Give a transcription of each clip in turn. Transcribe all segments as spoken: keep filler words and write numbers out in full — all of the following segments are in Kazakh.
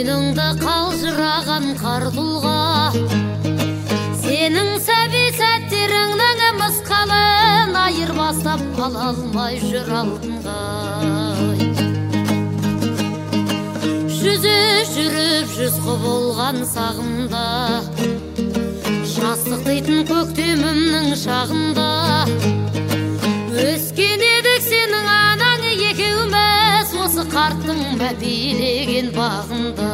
мойныңды қалжыраған қар тұлға, сенің сәби сәттеріңнің мысқалын айырбастап ала алмай жүр алтынға. Жүзі жүріп жүз болған сағымда, жастық дейтін көктемімнің шағында, өскен едік сенің анаң екеуміз осы қарттың мәпелеген бағында.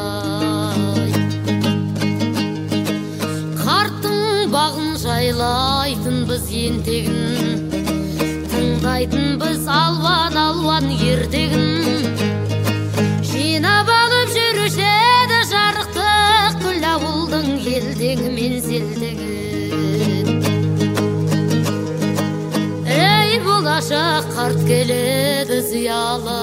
Қарттың бағын жайлайтын біз ентегін, тыңдайтын біз алуан-алуан ертегін. Жинап алып жүруші еді жарықтық күл ауылдың елдегі мен селдегін. Ей болашақ қарт келеді зиялы,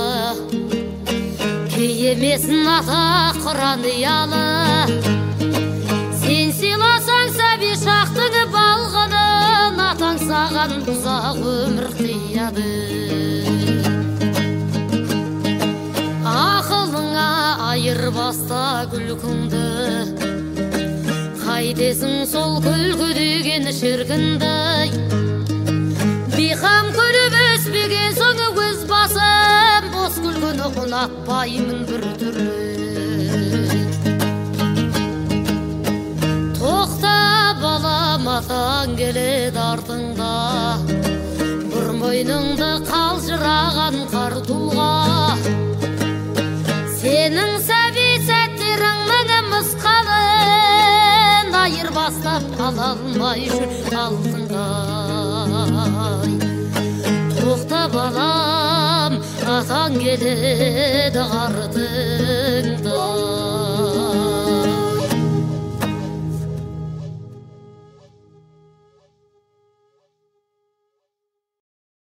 киемесін ата құран ұялы. Сен сыйласаң сәби шақтың балғынын, атаң саған ұзақ өмір қияды. Ақылыңа айырбаста күлкіңді, қайтесің сол күлкі деген шіркінді. Бейқам күліп өспеген соң өз басым, бос күлкіні ұнатпаймын бір түрі. Тоқта балам, атаң келеді артыңда, бір мойныңды қалжыраған қар тұлға. Сенің сәби сәттеріңнің мысқалын айырбастап ала алмай жүр алтынға. Тоқта балам, атаң келеді артыңда.